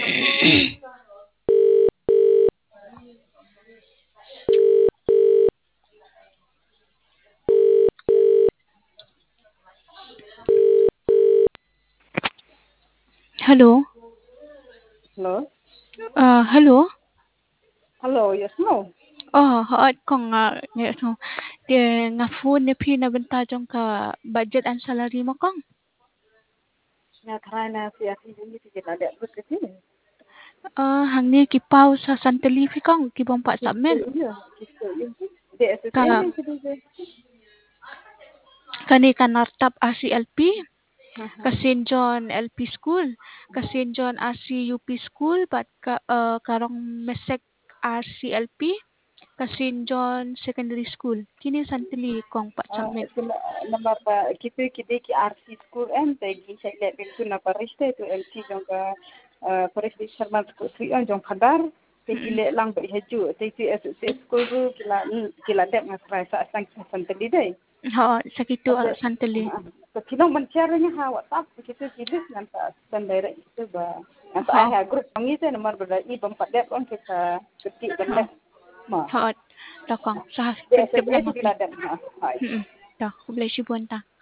Hello. Hello? Hello. Hello, yes, no. Hoat ko nga no. Di nga phone ni pinabenta jong ka budget and salary mo kong. Nga try na siya hindi kita ada begitu. Hangni kipaw sa Santelifi kong kibong pa sa Kita men. iya, kita iya. Di Ka SSM yang sedih. kani kanartap ACLP. Haha. Kasin John LP School, Kasin John RCUP School, but karong mesek RCLP, Kasin John Secondary School. Kini santili kong pa samin. Kena nama kita kita ki RC school tegi saya lihat itu nama riste itu LC jong ka Paris Sharma School jong kadar tegi le lang beri haju tegi SSM school tu kila dek ngasrai sa sang santali deh. Sakito santili. Kinong mencarinya ha WhatsApp begitu jenis nanti sendiri itu bah. Nanti ayah grup pengisi nomor berada ibang padep on kita ketik benda mah. Takong sa Dia tip lang SSM mo. kila dek ha. Ta, kublay si Buwan ta.